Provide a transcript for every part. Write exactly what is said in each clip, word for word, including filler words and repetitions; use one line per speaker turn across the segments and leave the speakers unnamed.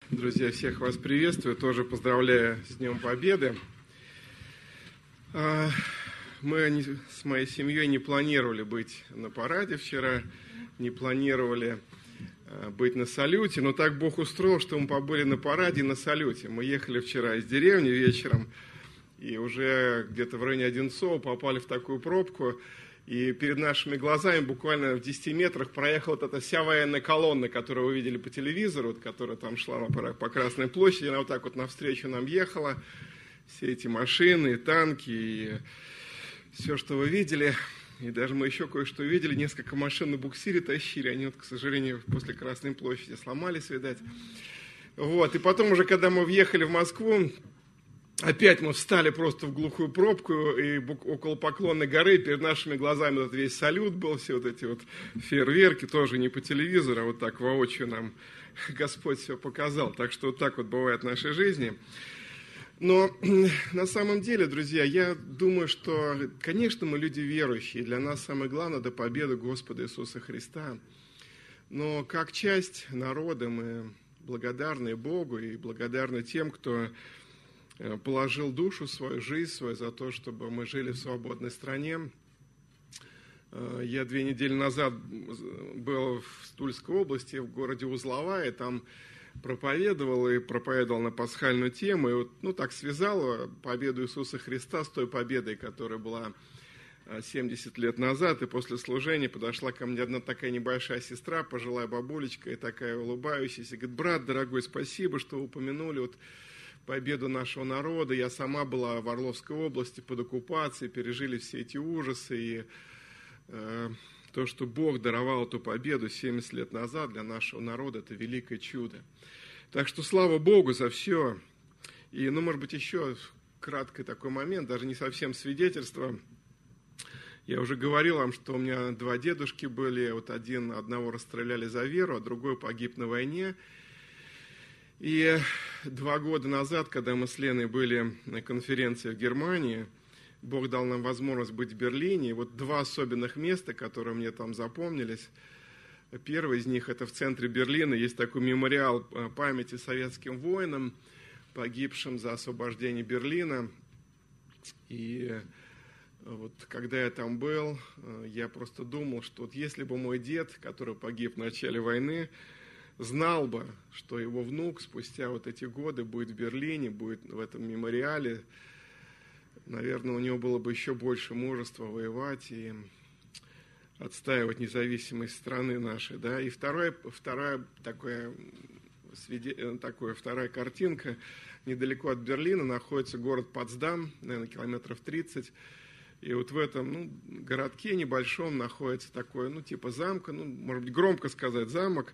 Друзья, всех вас приветствую, тоже поздравляю с Днем Победы. Мы с моей семьей не планировали быть на параде вчера, не планировали быть на салюте, но так Бог устроил, что мы побыли на параде и на салюте. Мы ехали вчера из деревни вечером, и уже где-то в районе Одинцова попали в такую пробку, и перед нашими глазами буквально в десяти метрах проехала вот эта вся военная колонна, которую вы видели по телевизору, вот, которая там шла по Красной площади, она вот так вот навстречу нам ехала. Все эти машины, и танки, и все, что вы видели. И даже мы еще кое-что видели, несколько машин на буксире тащили, они вот, к сожалению, после Красной площади сломались, видать. Вот, и потом уже, когда мы въехали в Москву, опять мы встали просто в глухую пробку, и около Поклонной горы перед нашими глазами вот весь салют был, все вот эти вот фейерверки, тоже не по телевизору, а вот так воочию нам Господь все показал. Так что вот так вот бывает в нашей жизни. Но на самом деле, друзья, я думаю, что, конечно, мы люди верующие, для нас самое главное – до победы Господа Иисуса Христа. Но как часть народа мы благодарны Богу и благодарны тем, кто положил душу свою, жизнь свою за то, чтобы мы жили в свободной стране. Я две недели назад был в Тульской области, в городе Узловая, там проповедовал и проповедовал на пасхальную тему. И вот, ну, так связал победу Иисуса Христа с той победой, которая была семьдесят лет назад. И после служения подошла ко мне одна такая небольшая сестра, пожилая бабулечка, и такая улыбающаяся, говорит: брат дорогой, спасибо, что вы упомянули вот победу нашего народа. Я сама была в Орловской области под оккупацией, пережили все эти ужасы. И э, то, что Бог даровал эту победу семьдесят лет назад для нашего народа, это великое чудо. Так что слава Богу за все. И, ну, может быть, еще краткий такой момент, даже не совсем свидетельство. Я уже говорил вам, что у меня два дедушки были. Вот один, одного расстреляли за веру, а другой погиб на войне. И два года назад, когда мы с Леной были на конференции в Германии, Бог дал нам возможность быть в Берлине. И вот два особенных места, которые мне там запомнились. Первое из них – это в центре Берлина. Есть такой мемориал памяти советским воинам, погибшим за освобождение Берлина. И вот когда я там был, я просто думал, что вот если бы мой дед, который погиб в начале войны, знал бы, что его внук спустя вот эти годы будет в Берлине, будет в этом мемориале, наверное, у него было бы еще больше мужества воевать и отстаивать независимость страны нашей. Да? И вторая, вторая, такая, такая, вторая картинка. Недалеко от Берлина находится город Потсдам, наверное, километров тридцать. И вот в этом ну, городке небольшом находится такой, ну, типа замка, ну, может быть, громко сказать, замок,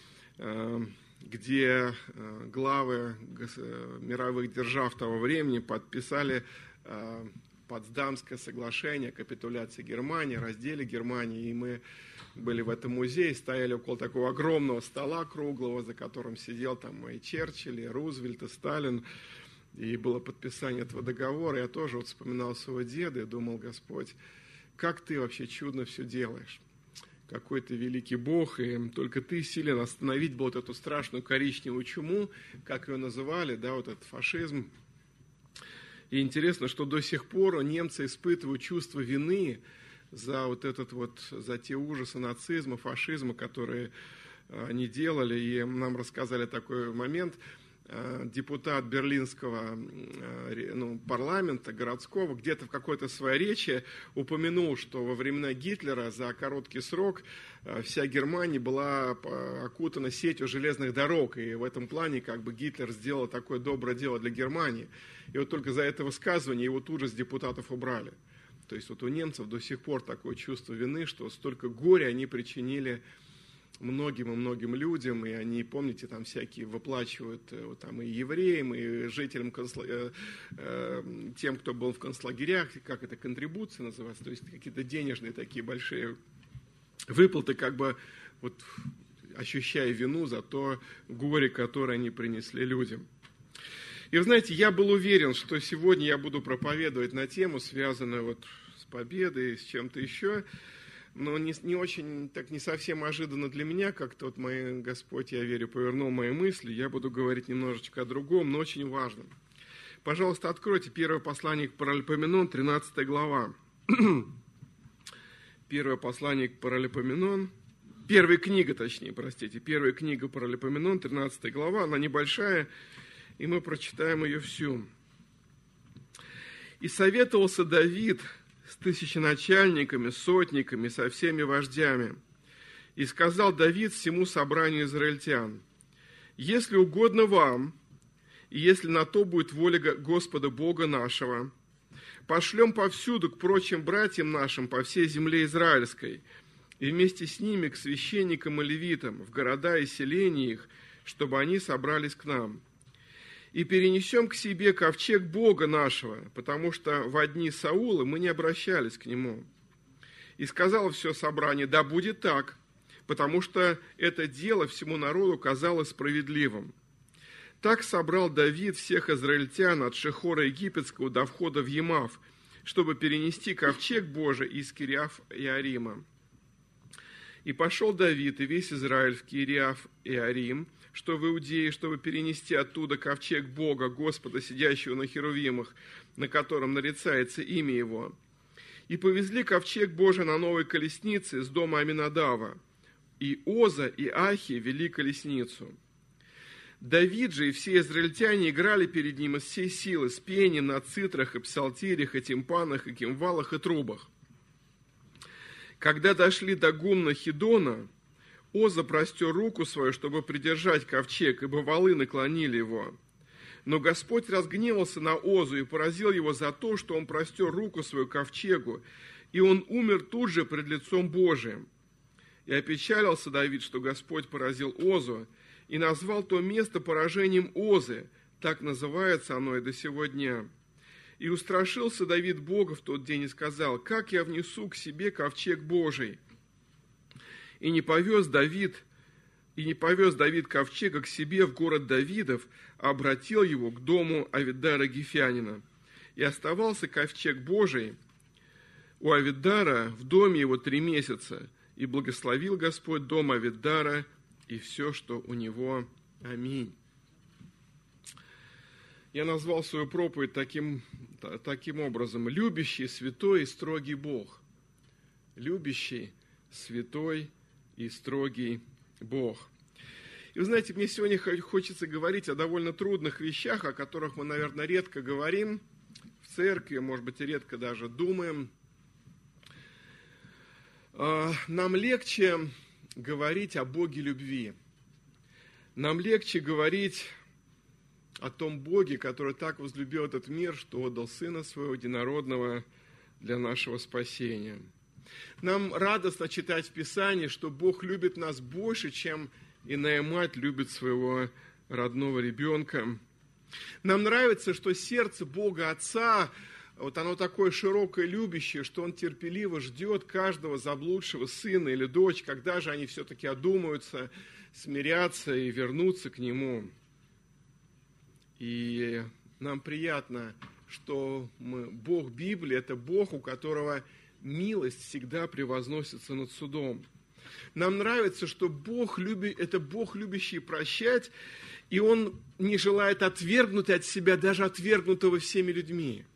где главы мировых держав того времени подписали Потсдамское соглашение о капитуляции Германии, разделе Германии. И мы были в этом музее, стояли около такого огромного стола круглого, за которым сидел там и Черчилль, и Рузвельт, и Сталин. И было подписание этого договора. Я тоже вот вспоминал своего деда и думал: Господь, как ты вообще чудно все делаешь. Какой ты великий Бог, и только ты силен остановить вот эту страшную коричневую чуму, как ее называли, да, вот этот фашизм. И интересно, что до сих пор немцы испытывают чувство вины за вот этот вот, за те ужасы нацизма, фашизма, которые они делали. И нам рассказали такой момент. Депутат берлинского ну, парламента городского где-то в какой-то своей речи упомянул, что во времена Гитлера за короткий срок вся Германия была окутана сетью железных дорог, и в этом плане как бы Гитлер сделал такое доброе дело для Германии. И вот только за это высказывание его тут же с депутатов убрали. То есть вот у немцев до сих пор такое чувство вины, что столько горя они причинили многим и многим людям, и они, помните, там всякие выплачивают вот, там, и евреям, и жителям, концла... э, э, тем, кто был в концлагерях, как это, контрибуции называется, то есть какие-то денежные такие большие выплаты, как бы вот, ощущая вину за то горе, которое они принесли людям. И вы знаете, я был уверен, что сегодня я буду проповедовать на тему, связанную вот с победой, с чем-то еще. но не, не очень, так не совсем ожиданно для меня, как-то вот мой Господь, я верю, повернул мои мысли. Я буду говорить немножечко о другом, но очень важном. Пожалуйста, откройте первое послание к Паралипоменон, тринадцатая глава. Первое послание к Паралипоменон, первая книга, точнее, простите, первая книга Паралипоменон, тринадцатая глава, она небольшая, и мы прочитаем ее всю. «И советовался Давид с тысяченачальниками, сотниками, со всеми вождями. И сказал Давид всему собранию израильтян: если угодно вам, и если на то будет воля Господа Бога нашего, пошлем повсюду к прочим братьям нашим по всей земле израильской, и вместе с ними к священникам и левитам, в города и селения их, чтобы они собрались к нам. И перенесем к себе ковчег Бога нашего, потому что во дни Саула мы не обращались к нему. И сказал все собрание: да будет так, потому что это дело всему народу казалось справедливым. Так собрал Давид всех израильтян от Шехора египетского до входа в Емав, чтобы перенести ковчег Божий из Кириаф-Иарима. И пошел Давид и весь Израиль в Кириаф-Иарим, что в Иудее, чтобы перенести оттуда ковчег Бога, Господа, сидящего на херувимах, на котором нарицается имя Его. И повезли ковчег Божий на новой колеснице из дома Аминадава. И Оза и Ахи вели колесницу. Давид же и все израильтяне играли перед ним из всей силы, с пением на цитрах и псалтирях, и тимпанах, и кимвалах, и трубах. Когда дошли до гумна Хидона, Оза простер руку свою, чтобы придержать ковчег, ибо валы наклонили его. Но Господь разгневался на Озу и поразил его за то, что он простер руку свою к ковчегу, и он умер тут же пред лицом Божиим. И опечалился Давид, что Господь поразил Озу, и назвал то место поражением Озы, так называется оно и до сего дня. И устрашился Давид Бога в тот день и сказал: как я внесу к себе ковчег Божий? И не повез Давид, и не повез Давид ковчега к себе в город Давидов, а обратил его к дому Авидара Гифянина. И оставался ковчег Божий у Авидара в доме его три месяца, и благословил Господь дом Авидара и все, что у него. Аминь». Я назвал свою проповедь таким, таким образом: «Любящий, святой и строгий Бог». Любящий, святой и строгий Бог. И вы знаете, мне сегодня хочется говорить о довольно трудных вещах, о которых мы, наверное, редко говорим в церкви, может быть, и редко даже думаем. Нам легче говорить о Боге любви. Нам легче говорить о том Боге, который так возлюбил этот мир, что отдал Сына Своего Единородного для нашего спасения. Нам радостно читать в Писании, что Бог любит нас больше, чем иная мать любит своего родного ребенка. Нам нравится, что сердце Бога Отца, вот оно такое широкое, любящее, что Он терпеливо ждет каждого заблудшего сына или дочь, когда же они все-таки одумаются, смирятся и вернутся к Нему. И нам приятно, что мы, Бог Библии – это Бог, у которого милость всегда превозносится над судом. Нам нравится, что Бог любит, это Бог, любящий прощать, и Он не желает отвергнуть от себя даже отвергнутого всеми людьми.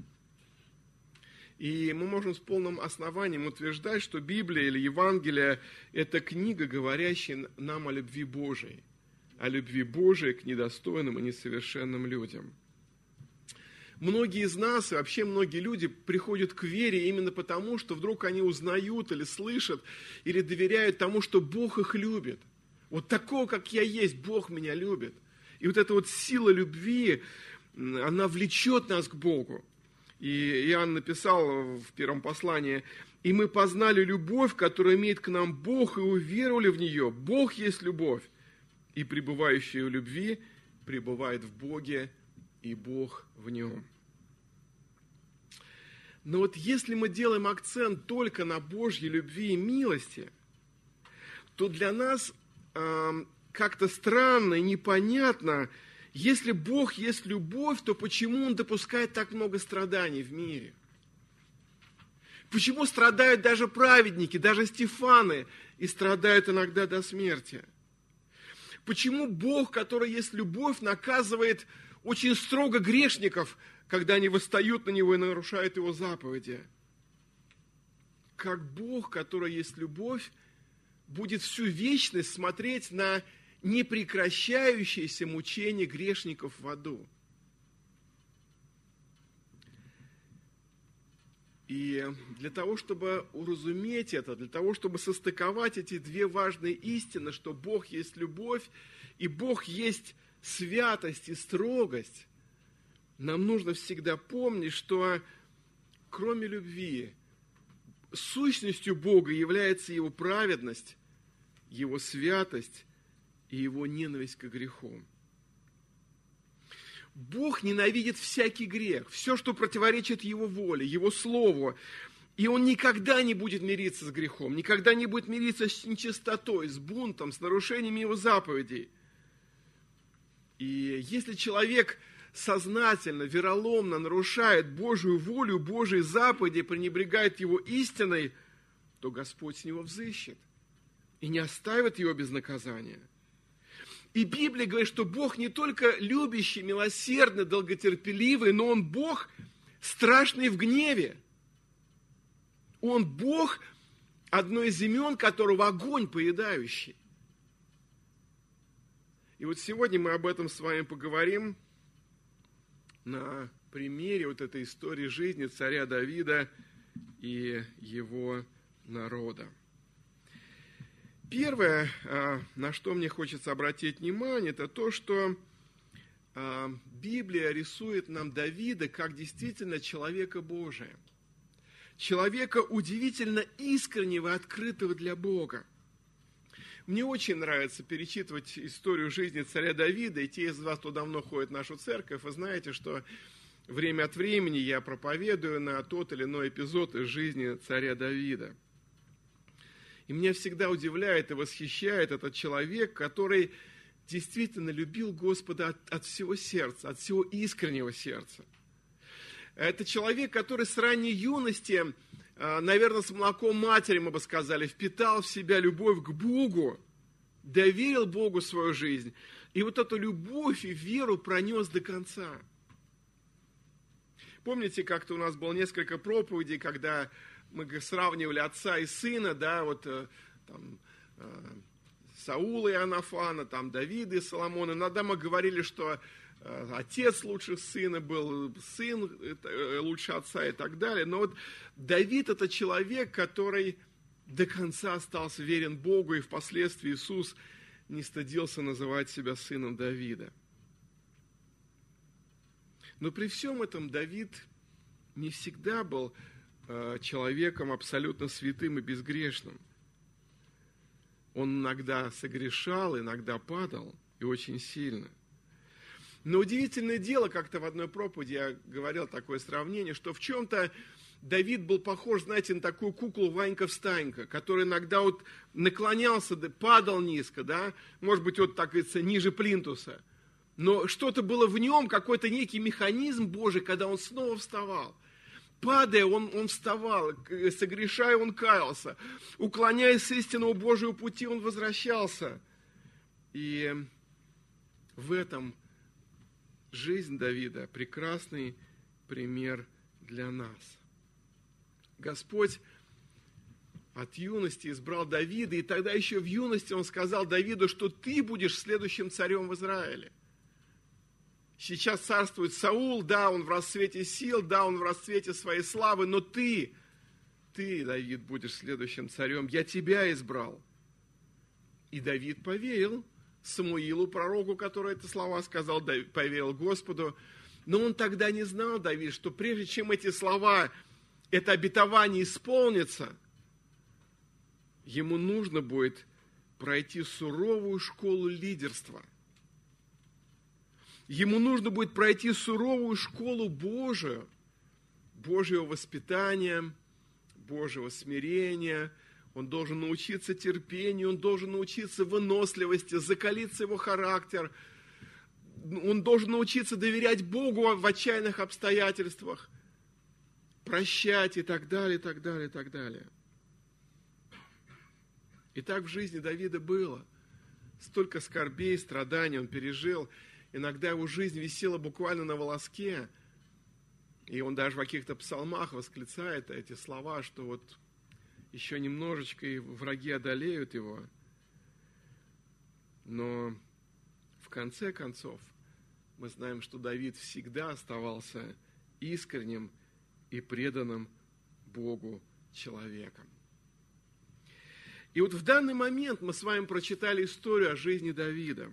И мы можем с полным основанием утверждать, что Библия или Евангелие – это книга, говорящая нам о любви Божией, о любви Божией к недостойным и несовершенным людям. Многие из нас, и вообще многие люди, приходят к вере именно потому, что вдруг они узнают или слышат, или доверяют тому, что Бог их любит. Вот такого, как я есть, Бог меня любит. И вот эта вот сила любви, она влечет нас к Богу. И Иоанн написал в первом послании: «И мы познали любовь, которую имеет к нам Бог, и уверовали в нее. Бог есть любовь, и пребывающий в любви пребывает в Боге, и Бог в нем». Но вот если мы делаем акцент только на Божьей любви и милости, то для нас э, как-то странно и непонятно, если Бог есть любовь, то почему Он допускает так много страданий в мире? Почему страдают даже праведники, даже Стефаны, и страдают иногда до смерти? Почему Бог, который есть любовь, наказывает очень строго грешников, когда они восстают на Него и нарушают Его заповеди? Как Бог, который есть любовь, будет всю вечность смотреть на непрекращающееся мучение грешников в аду? И для того, чтобы уразуметь это, для того, чтобы состыковать эти две важные истины, что Бог есть любовь и Бог есть святость и строгость, нам нужно всегда помнить, что кроме любви, сущностью Бога является Его праведность, Его святость и Его ненависть к греху. Бог ненавидит всякий грех, все, что противоречит Его воле, Его Слову. И Он никогда не будет мириться с грехом, никогда не будет мириться с нечистотой, с бунтом, с нарушениями Его заповедей. И если человек сознательно, вероломно нарушает Божию волю, Божьи заповеди, пренебрегает Его истиной, то Господь с него взыщет и не оставит его без наказания. И Библия говорит, что Бог не только любящий, милосердный, долготерпеливый, но Он Бог страшный в гневе. Он Бог, одно из имен которого огонь поедающий. И вот сегодня мы об этом с вами поговорим на примере вот этой истории жизни царя Давида и его народа. Первое, на что мне хочется обратить внимание, это то, что Библия рисует нам Давида как действительно человека Божия. Человека удивительно искреннего, открытого для Бога. Мне очень нравится перечитывать историю жизни царя Давида, и те из вас, кто давно ходит в нашу церковь, вы знаете, что время от времени я проповедую на тот или иной эпизод из жизни царя Давида. И меня всегда удивляет и восхищает этот человек, который действительно любил Господа от, от всего сердца, от всего искреннего сердца. Это человек, который с ранней юности, наверное, с молоком матери, мы бы сказали, впитал в себя любовь к Богу, доверил Богу свою жизнь, и вот эту любовь и веру пронес до конца. Помните, как-то у нас было несколько проповедей, когда мы сравнивали отца и сына, да, вот там, Саула и Иоаннафана, там, Давида и Соломона. Иногда мы говорили, что отец лучше сына был, сын лучше отца и так далее. Но вот Давид – это человек, который до конца остался верен Богу, и впоследствии Иисус не стыдился называть себя сыном Давида. Но при всем этом Давид не всегда был человеком абсолютно святым и безгрешным. Он иногда согрешал, иногда падал, и очень сильно. Но удивительное дело, как-то в одной проповеди я говорил такое сравнение, что в чем-то Давид был похож, знаете, на такую куклу Ванька-встанька, который иногда вот наклонялся, падал низко, да, может быть, вот, так говорится, ниже плинтуса. Но что-то было в нем, какой-то некий механизм Божий, когда он снова вставал. Падая, он, он вставал, согрешая, он каялся, уклоняясь с истинного Божьего пути, он возвращался. И в этом жизнь Давида – прекрасный пример для нас. Господь от юности избрал Давида, и тогда еще в юности Он сказал Давиду, что ты будешь следующим царем в Израиле. Сейчас царствует Саул, да, он в расцвете сил, да, он в расцвете своей славы, но ты, ты, Давид, будешь следующим царем, я тебя избрал. И Давид поверил Самуилу, пророку, который эти слова сказал, поверил Господу, но он тогда не знал, Давид, что прежде чем эти слова, это обетование исполнится, ему нужно будет пройти суровую школу лидерства. Ему нужно будет пройти суровую школу Божию, Божьего воспитания, Божьего смирения. Он должен научиться терпению, он должен научиться выносливости, закалиться его характер. Он должен научиться доверять Богу в отчаянных обстоятельствах. прощать и так далее, и так далее, и так далее. И так в жизни Давида было. Столько скорбей, страданий он пережил. Иногда его жизнь висела буквально на волоске. И он даже в каких-то псалмах восклицает эти слова, что вот еще немножечко и враги одолеют его. Но в конце концов мы знаем, что Давид всегда оставался искренним и преданным Богу человеком. И вот в данный момент мы с вами прочитали историю о жизни Давида.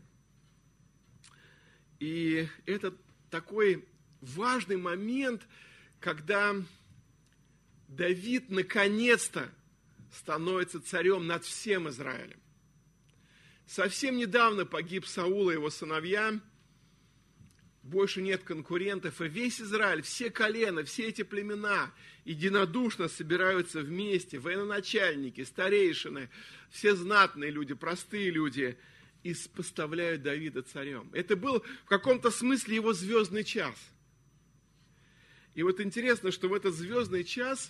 И это такой важный момент, когда Давид наконец-то становится царем над всем Израилем. Совсем недавно погиб Саул и его сыновья, больше нет конкурентов, и весь Израиль, все колена, все эти племена единодушно собираются вместе, военачальники, старейшины, все знатные люди, простые люди, и поставляют Давида царем. Это был в каком-то смысле его звездный час. И вот интересно, что в этот звездный час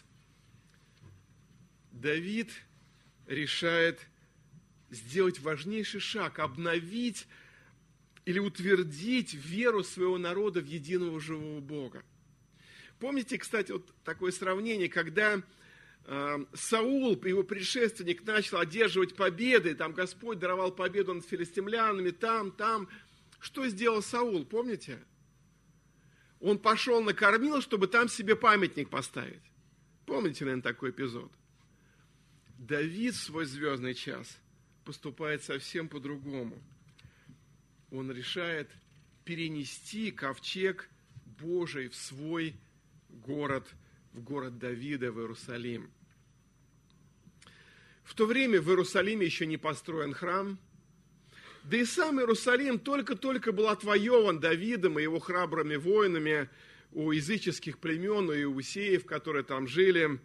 Давид решает сделать важнейший шаг, обновить или утвердить веру своего народа в единого живого Бога. Помните, кстати, вот такое сравнение, когда э, Саул, его предшественник, начал одерживать победы, там Господь даровал победу над филистимлянами, там, там. Что сделал Саул, помните? Он пошел на Кормил, чтобы там себе памятник поставить. Помните, наверное, такой эпизод? Давид в свой звездный час поступает совсем по-другому. Он решает перенести ковчег Божий в свой город, в город Давида, в Иерусалим. В то время в Иерусалиме еще не построен храм, да и сам Иерусалим только-только был отвоеван Давидом и его храбрыми воинами у языческих племен, у иусеев, которые там жили.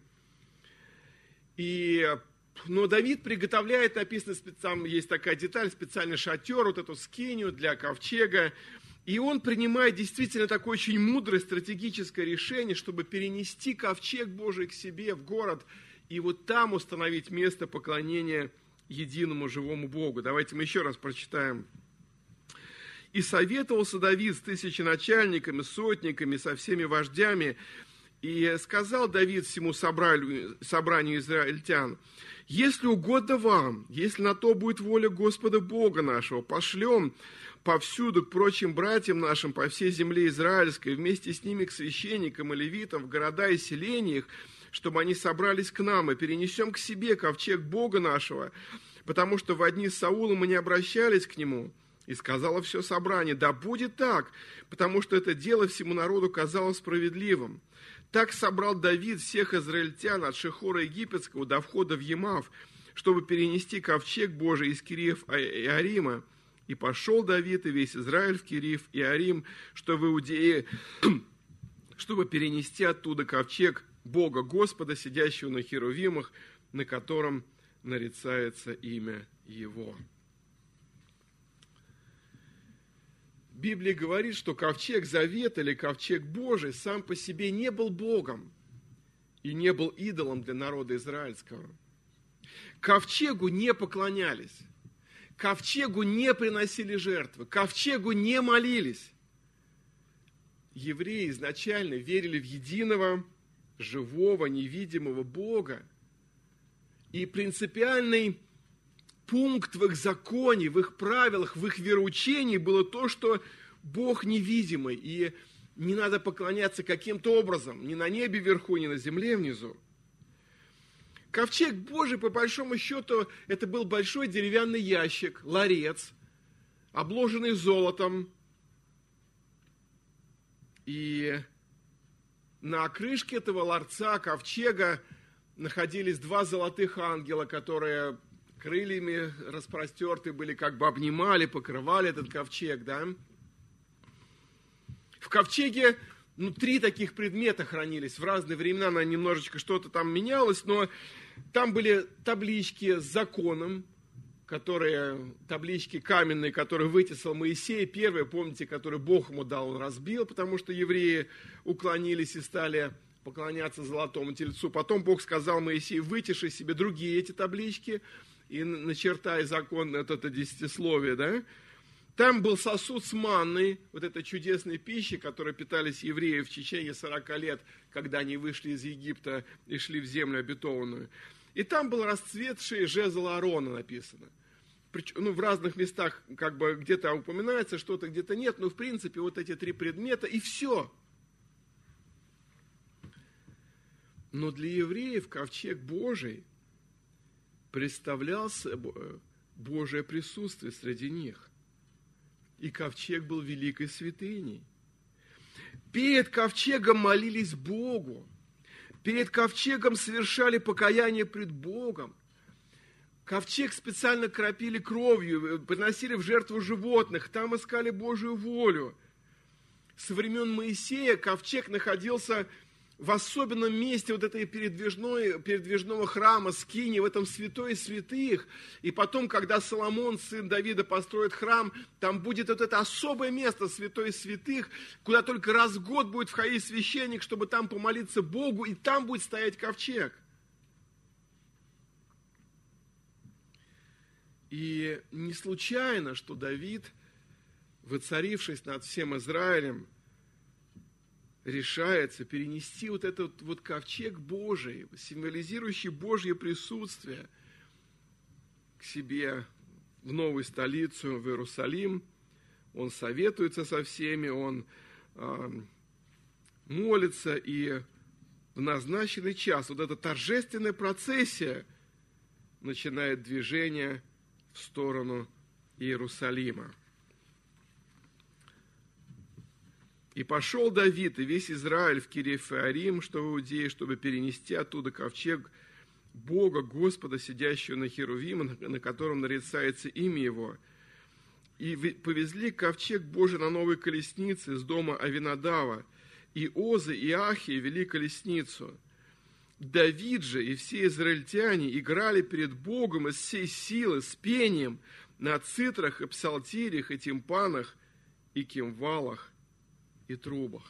И Но Давид приготовляет, написано, там есть такая деталь, специальный шатер, вот эту скинию для ковчега. И он принимает действительно такое очень мудрое стратегическое решение, чтобы перенести ковчег Божий к себе в город и вот там установить место поклонения единому живому Богу. Давайте мы еще раз прочитаем. «И советовался Давид с тысяченачальниками, сотниками, со всеми вождями, и сказал Давид всему собранию, собранию израильтян: если угодно вам, если на то будет воля Господа Бога нашего, пошлем повсюду к прочим братьям нашим по всей земле израильской, вместе с ними к священникам и левитам в города и селения их, чтобы они собрались к нам, и перенесем к себе ковчег Бога нашего, потому что в дни Саула мы не обращались к нему». И сказала все собрание: да будет так, потому что это дело всему народу казалось справедливым. Так собрал Давид всех израильтян от Шихора Египетского до входа в Емав, чтобы перенести ковчег Божий из Кириев и Арима. И пошел Давид и весь Израиль в Кириев и Арим, что в Иудее, чтобы перенести оттуда ковчег Бога Господа, сидящего на херувимах, на котором нарицается имя Его. Библия говорит, что ковчег Завета или ковчег Божий сам по себе не был Богом и не был идолом для народа израильского. Ковчегу не поклонялись, ковчегу не приносили жертвы, ковчегу не молились. Евреи изначально верили в единого, живого, невидимого Бога. И принципиальный пункт в их законе, в их правилах, в их вероучении было то, что Бог невидимый, и не надо поклоняться каким-то образом, ни на небе вверху, ни на земле внизу. Ковчег Божий, по большому счету, это был большой деревянный ящик, ларец, обложенный золотом. И на крышке этого ларца, ковчега, находились два золотых ангела, которые крыльями распростерты были, как бы обнимали, покрывали этот ковчег, да. В ковчеге, ну, три таких предмета хранились. В разные времена на немножечко что-то там менялось, но там были таблички с законом, которые, таблички каменные, которые вытесал Моисей, первые, помните, которые Бог ему дал, он разбил, потому что евреи уклонились и стали поклоняться золотому тельцу. Потом Бог сказал Моисею: вытиши себе другие эти таблички и начертай закон, это, это десятисловие, да? Там был сосуд с манной, вот этой чудесной пищей, которой питались евреи в течение сорока лет, когда они вышли из Египта и шли в землю обетованную. И там был расцветший жезл Аарона написано. Причем, ну, в разных местах как бы где-то упоминается что-то, где-то нет, но в принципе вот эти три предмета и все. Но для евреев ковчег Божий представлял собой Божие присутствие среди них. И ковчег был великой святыней. Перед ковчегом молились Богу. Перед ковчегом совершали покаяние пред Богом. Ковчег специально кропили кровью, приносили в жертву животных, там искали Божию волю. Со времен Моисея ковчег находился в особенном месте вот этой передвижной, передвижного храма, скини, в этом святой святых. И потом, когда Соломон, сын Давида, построит храм, там будет вот это особое место, святой святых, куда только раз в год будет входить священник, чтобы там помолиться Богу, и там будет стоять ковчег. И не случайно, что Давид, воцарившись над всем Израилем, решается перенести вот этот вот ковчег Божий, символизирующий Божье присутствие, к себе в новую столицу, в Иерусалим. Он советуется со всеми, он э, молится, и в назначенный час вот эта торжественная процессия начинает движение в сторону Иерусалима. «И пошел Давид и весь Израиль в Кирьяф-Иарим, что в Иудее, чтобы перенести оттуда ковчег Бога, Господа, сидящего на Херувиме, на котором нарицается имя Его. И повезли ковчег Божий на новой колеснице из дома Авинадава. И Озы, и Ахи вели колесницу. Давид же и все израильтяне играли перед Богом из всей силы, с пением, на цитрах и псалтирях, и тимпанах, и кимвалах, и трубах».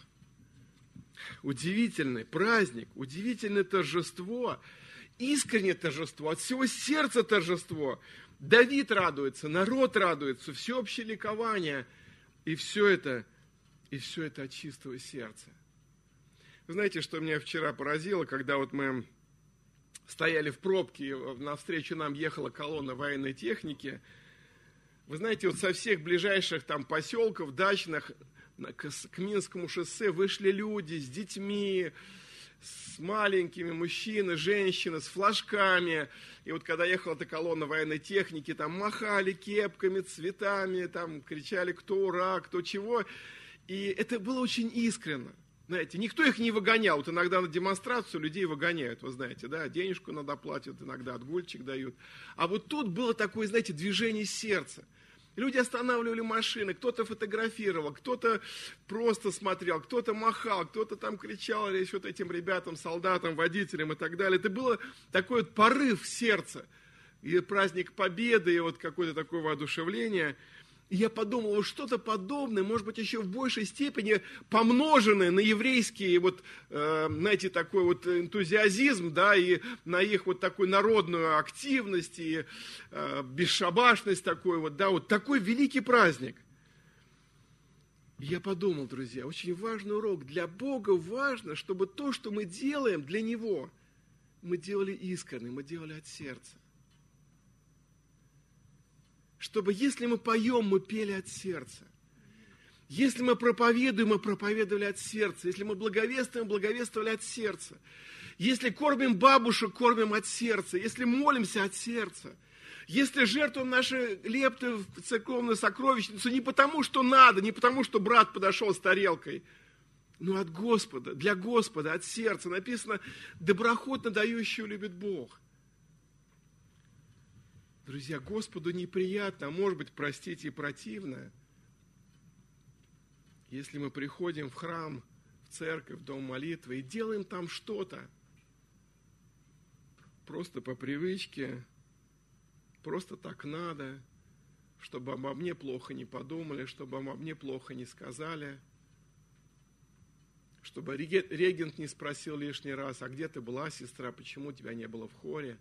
Удивительный праздник, удивительное торжество, искреннее торжество, от всего сердца торжество. Давид радуется, народ радуется, всеобщее ликование, и все это, и все это от чистого сердца. Вы знаете, что меня вчера поразило, когда вот мы стояли в пробке, и навстречу нам ехала колонна военной техники. Вы знаете, вот со всех ближайших там поселков, дачных, к Минскому шоссе вышли люди с детьми, с маленькими, мужчины, женщины, с флажками. И вот когда ехала эта колонна военной техники, там махали кепками, цветами, там кричали кто ура, кто чего. И это было очень искренно. Знаете, никто их не выгонял. Вот иногда на демонстрацию людей выгоняют, вы знаете, да, денежку надо платят, иногда отгульчик дают. А вот тут было такое, знаете, движение сердца. Люди останавливали машины, кто-то фотографировал, кто-то просто смотрел, кто-то махал, кто-то там кричал вот этим ребятам, солдатам, водителям и так далее. Это было такой вот порыв сердца, и праздник Победы, и вот какое-то такое воодушевление. И я подумал, вот что-то подобное, может быть, еще в большей степени помноженное на еврейский, вот, э, знаете, такой вот энтузиазм, да, и на их вот такую народную активность, и э, бесшабашность такой вот, да, вот такой великий праздник. И я подумал, друзья, очень важный урок. Для Бога важно, чтобы то, что мы делаем для Него, мы делали искренне, мы делали от сердца. Чтобы если мы поем, мы пели от сердца. Если мы проповедуем, мы проповедовали от сердца. Если мы благовествуем, благовествовали от сердца. Если кормим бабушек, кормим от сердца. Если молимся от сердца. Если жертвуем наши лепты в церковную сокровищницу не потому, что надо, не потому, что брат подошел с тарелкой, но от Господа, для Господа, от сердца. Написано, доброхотно дающего любит Бог. Друзья, Господу неприятно, а может быть, простите, и противно, если мы приходим в храм, в церковь, в дом молитвы и делаем там что-то, просто по привычке, просто так надо, чтобы обо мне плохо не подумали, чтобы обо мне плохо не сказали. чтобы регент не спросил лишний раз, а где ты была, сестра, почему тебя не было в хоре.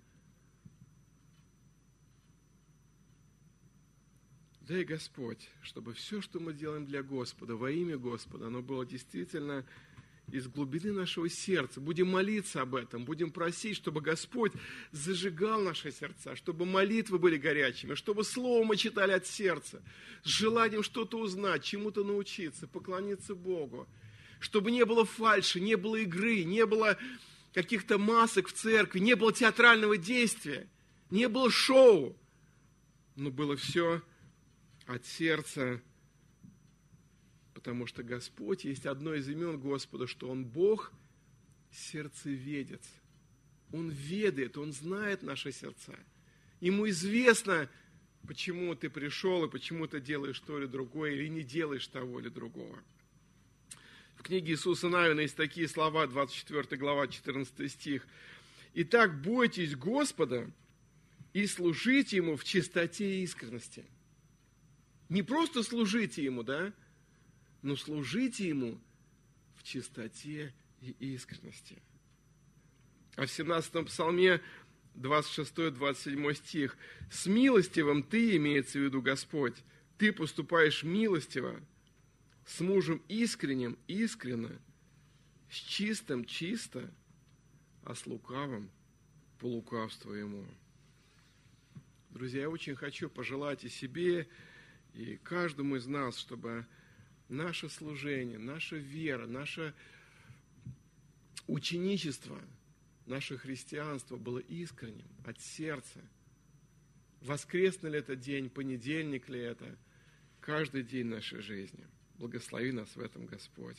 Дай, Господь, чтобы все, что мы делаем для Господа, во имя Господа, оно было действительно из глубины нашего сердца. Будем молиться об этом, будем просить, чтобы Господь зажигал наши сердца, чтобы молитвы были горячими, чтобы Слово мы читали от сердца, с желанием что-то узнать, чему-то научиться, поклониться Богу. Чтобы не было фальши, не было игры, не было каких-то масок в церкви, не было театрального действия, не было шоу, но было все от сердца, потому что Господь, есть одно из имен Господа, что Он Бог, сердцеведец. Он ведает, Он знает наши сердца. Ему известно, почему ты пришел и почему ты делаешь то или другое, или не делаешь того или другого. В книге Иисуса Навина есть такие слова, двадцать четвёртая глава, четырнадцатый стих. «Итак, бойтесь Господа и служите Ему в чистоте и искренности». Не просто служите Ему, да, но служите Ему в чистоте и искренности. А в семнадцатом псалме, двадцать шестой двадцать седьмой стих. «С милостивым ты, имеется в виду Господь, ты поступаешь милостиво, с мужем искренним искренно, с чистым чисто, а с лукавым по лукавству ему». Друзья, я очень хочу пожелать и себе, и каждому из нас, чтобы наше служение, наша вера, наше ученичество, наше христианство было искренним, от сердца. Воскресный ли это день, понедельник ли это, каждый день нашей жизни. Благослови нас в этом, Господь.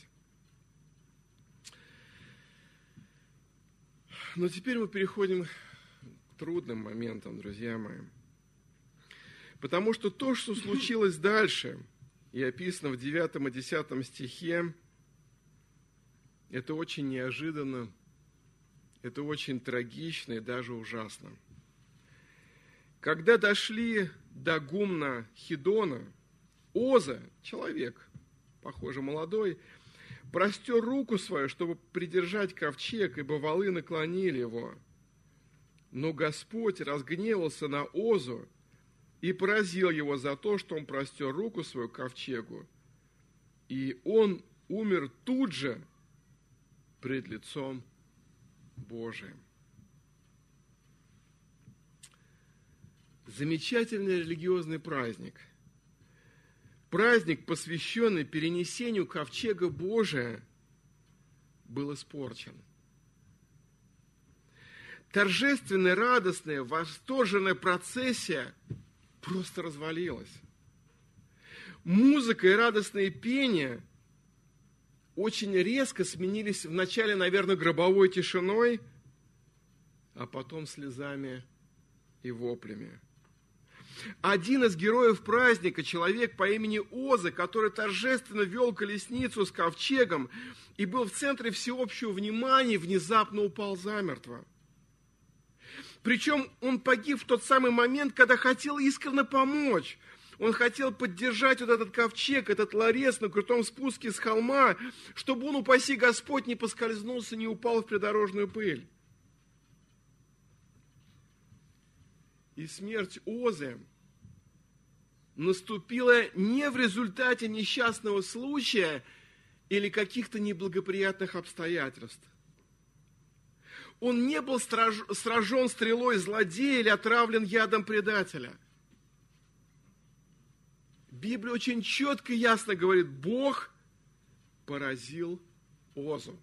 Но теперь мы переходим к трудным моментам, друзья мои. Потому что то, что случилось дальше, и описано в девятом и десятом стихе, это очень неожиданно, это очень трагично и даже ужасно. Когда дошли до гумна Хидона, Оза, человек, похоже, молодой, простер руку свою, чтобы придержать ковчег, ибо валы наклонили его. Но Господь разгневался на Озу и поразил его за то, что он простер руку свою к ковчегу. И он умер тут же пред лицом Божиим. Замечательный религиозный праздник. Праздник, посвященный перенесению ковчега Божия, был испорчен. Торжественная, радостная, восторженная процессия просто развалилась. Музыка и радостное пение очень резко сменились вначале, наверное, гробовой тишиной, а потом слезами и воплями. Один из героев праздника, человек по имени Оза, который торжественно вел колесницу с ковчегом и был в центре всеобщего внимания, внезапно упал замертво. Причем он погиб в тот самый момент, когда хотел искренне помочь. Он хотел поддержать вот этот ковчег, этот ларец на крутом спуске с холма, чтобы он, упаси Господь, не поскользнулся, не упал в придорожную пыль. И смерть Озы наступила не в результате несчастного случая или каких-то неблагоприятных обстоятельств. Он не был сражен стрелой злодея или отравлен ядом предателя. Библия очень четко и ясно говорит, Бог поразил Озу.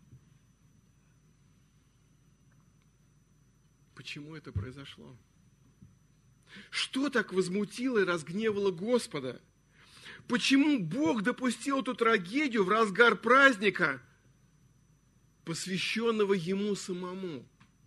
Почему это произошло? Что так возмутило и разгневало Господа? Почему Бог допустил эту трагедию в разгар праздника, посвященного Ему самому?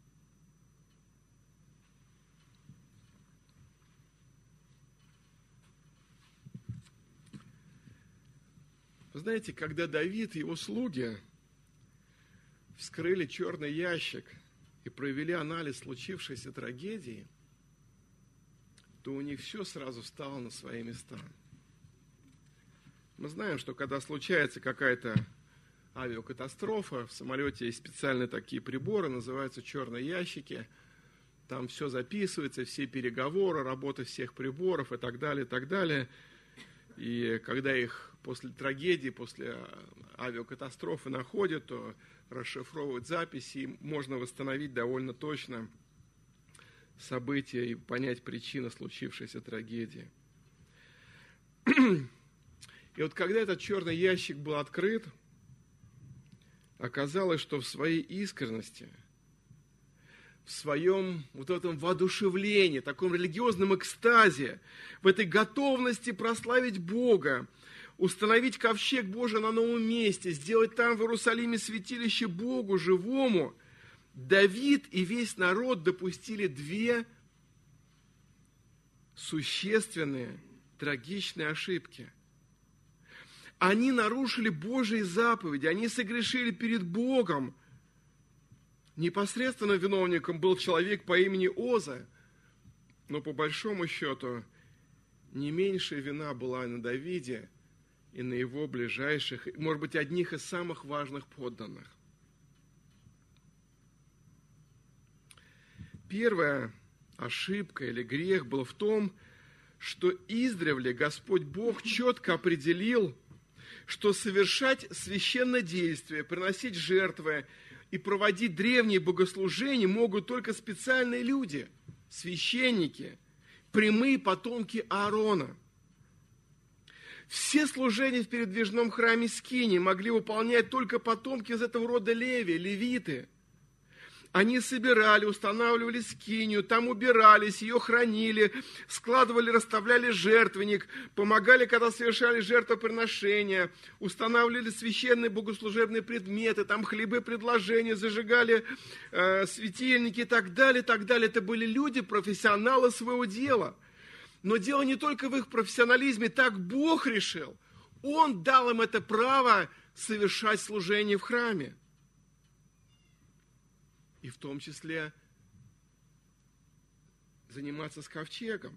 Вы знаете, когда Давид и его слуги вскрыли черный ящик и провели анализ случившейся трагедии, то у них все сразу встало на свои места. Мы знаем, что когда случается какая-то авиакатастрофа. В самолете есть специальные такие приборы, называются черные ящики. Там все записывается, все переговоры, работа всех приборов и так далее, и так далее. И когда их после трагедии, после авиакатастрофы находят, то расшифровывают записи, и можно восстановить довольно точно события и понять причину случившейся трагедии. И вот когда этот черный ящик был открыт, оказалось, что в своей искренности, в своем вот этом воодушевлении, таком религиозном экстазе, в этой готовности прославить Бога, установить ковчег Божий на новом месте, сделать там в Иерусалиме святилище Богу живому, Давид и весь народ допустили две существенные, трагичные ошибки. Они нарушили Божьи заповеди, они согрешили перед Богом. Непосредственно виновником был человек по имени Оза, но по большому счету не меньшая вина была и на Давиде, и на его ближайших, может быть, одних из самых важных подданных. Первая ошибка или грех был в том, что издревле Господь Бог четко определил, что совершать священнодействие, приносить жертвы и проводить древние богослужения могут только специальные люди, священники, прямые потомки Аарона. Все служения в передвижном храме Скинии могли выполнять только потомки из этого рода Леви, левиты. Они собирали, устанавливали скинию, там убирались, ее хранили, складывали, расставляли жертвенник, помогали, когда совершали жертвоприношения, устанавливали священные богослужебные предметы, там хлебы предложения, зажигали э, светильники и так далее, так далее. Это были люди, профессионалы своего дела. Но дело не только в их профессионализме, так Бог решил. Он дал им это право совершать служение в храме. И в том числе заниматься с ковчегом.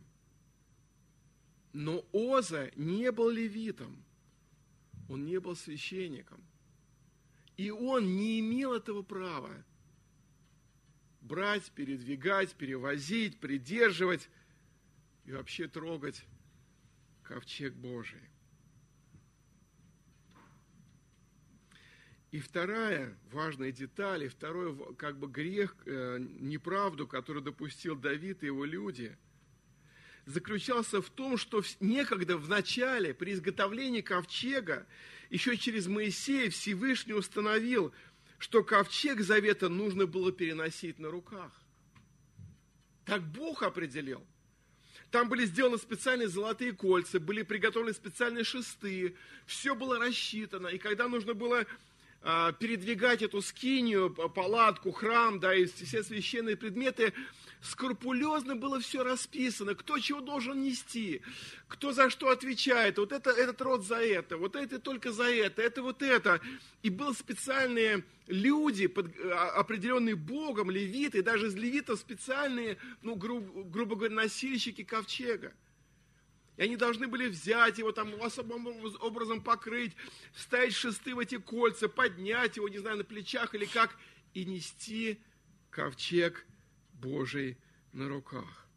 Но Оза не был левитом, он не был священником. И он не имел этого права брать, передвигать, перевозить, придерживать и вообще трогать ковчег Божий. И вторая важная деталь, и второй как бы грех, э, неправду, который допустил Давид и его люди, заключался в том, что некогда в начале, при изготовлении ковчега, еще через Моисея Всевышний установил, что ковчег завета нужно было переносить на руках. Так Бог определил. Там были сделаны специальные золотые кольца, были приготовлены специальные шесты, все было рассчитано, и когда нужно было передвигать эту скинию, палатку, храм, да, и все священные предметы, скрупулезно было все расписано, кто чего должен нести, кто за что отвечает, вот это, этот род за это, вот это только за это, это вот это. И были специальные люди, под, определенные Богом, левиты, даже из левитов специальные, ну, грубо, грубо говоря, носильщики ковчега. И они должны были взять его, там, особым образом покрыть, вставить шесты в эти кольца, поднять его, не знаю, на плечах или как, и нести ковчег Божий на руках.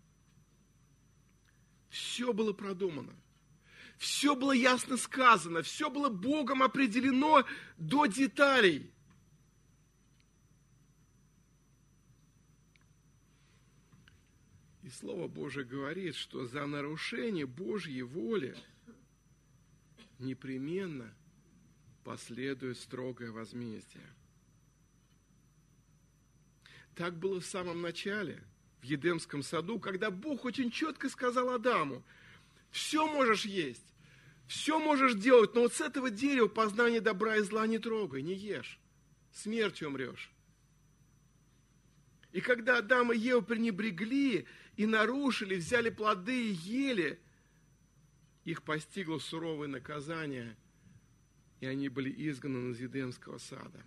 Все было продумано. Все было ясно сказано. Все было Богом определено до деталей. И Слово Божие говорит, что за нарушение Божьей воли непременно последует строгое возмездие. Так было в самом начале, в Едемском саду, когда Бог очень четко сказал Адаму: все можешь есть, все можешь делать, но вот с этого дерева познания добра и зла не трогай, не ешь, смертью умрешь. И когда Адам и Ева пренебрегли и нарушили, взяли плоды и ели, их постигло суровое наказание, и они были изгнаны из Едемского сада.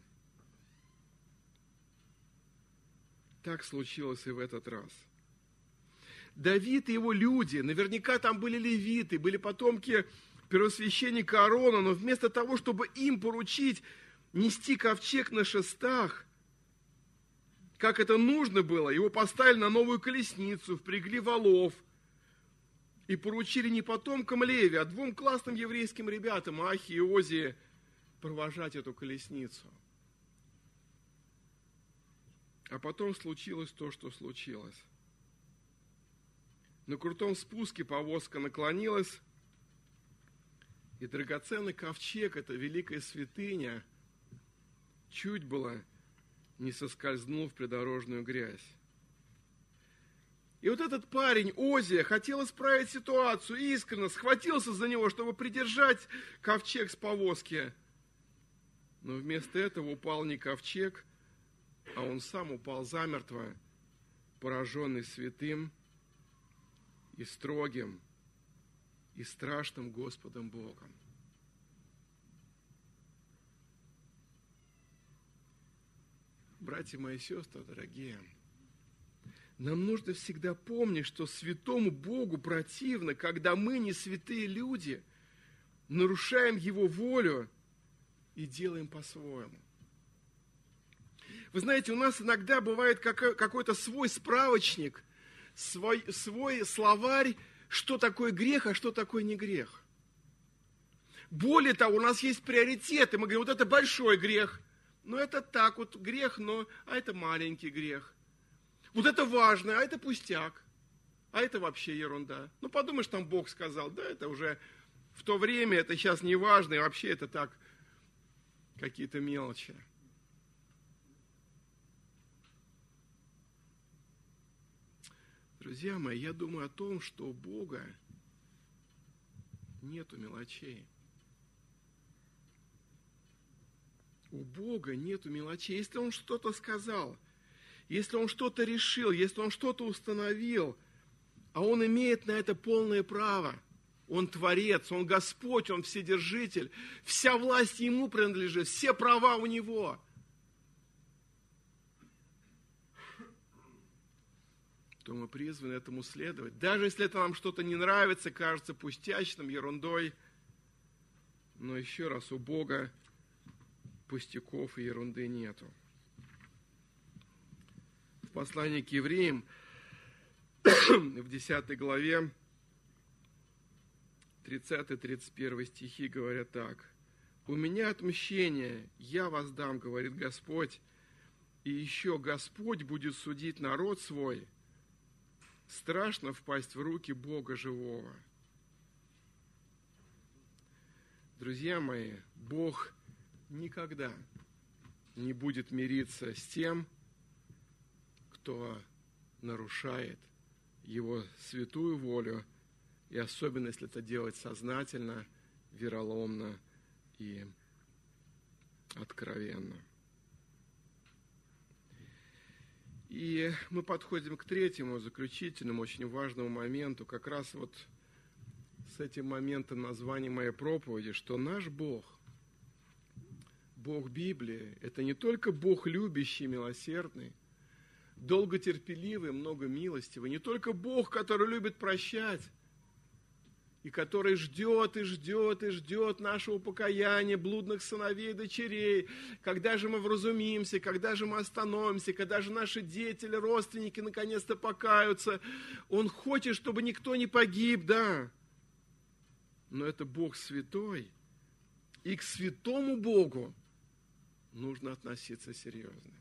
Так случилось и в этот раз. Давид и его люди, наверняка там были левиты, были потомки первосвященника Аарона, но вместо того, чтобы им поручить нести ковчег на шестах, как это нужно было. Его поставили на новую колесницу, впрягли волов и поручили не потомкам Леви, а двум классным еврейским ребятам, Ахи и Озии, провожать эту колесницу. А потом случилось то, что случилось. На крутом спуске повозка наклонилась, и драгоценный ковчег, эта великая святыня, чуть было не соскользнул в придорожную грязь. И вот этот парень, Озия, хотел исправить ситуацию, искренне схватился за него, чтобы придержать ковчег с повозки. Но вместо этого упал не ковчег, а он сам упал замертво, пораженный святым и строгим, и страшным Господом Богом. Братья мои и сестры, дорогие, нам нужно всегда помнить, что святому Богу противно, когда мы, не святые люди, нарушаем Его волю и делаем по-своему. Вы знаете, у нас иногда бывает какой-то свой справочник, свой, свой словарь, что такое грех, а что такое не грех. Более того, у нас есть приоритеты. Мы говорим, вот это большой грех, но это так вот грех, но а это маленький грех. Вот это важно, а это пустяк, а это вообще ерунда. Ну, подумаешь, там Бог сказал, да, это уже в то время, это сейчас не важно, и вообще это так, какие-то мелочи. Друзья мои, я думаю о том, что у Бога нету мелочей. У Бога нету мелочей. Если Он что-то сказал, если Он что-то решил, если Он что-то установил, а Он имеет на это полное право, Он Творец, Он Господь, Он Вседержитель, вся власть Ему принадлежит, все права у Него, то мы призваны этому следовать. Даже если это нам что-то не нравится, кажется пустячным, ерундой, но еще раз, у Бога пустяков и ерунды нету. В послании к евреям, в десятой главе, тридцатый-тридцать первый стихи говорят так. «У меня отмщение, я воздам, говорит Господь, и еще Господь будет судить народ свой. Страшно впасть в руки Бога живого». Друзья мои, Бог никогда не будет мириться с тем, кто нарушает Его святую волю, и особенно, если это делать сознательно, вероломно и откровенно. И мы подходим к третьему, заключительному, очень важному моменту, как раз вот с этим моментом названия моей проповеди, что наш Бог, Бог Библии, это не только Бог любящий, милосердный, долготерпеливый, многомилостивый, не только Бог, который любит прощать, и который ждет, и ждет, и ждет нашего покаяния, блудных сыновей и дочерей, когда же мы вразумимся, когда же мы остановимся, когда же наши дети или родственники наконец-то покаются. Он хочет, чтобы никто не погиб, да, но это Бог святой, и к святому Богу нужно относиться серьезно.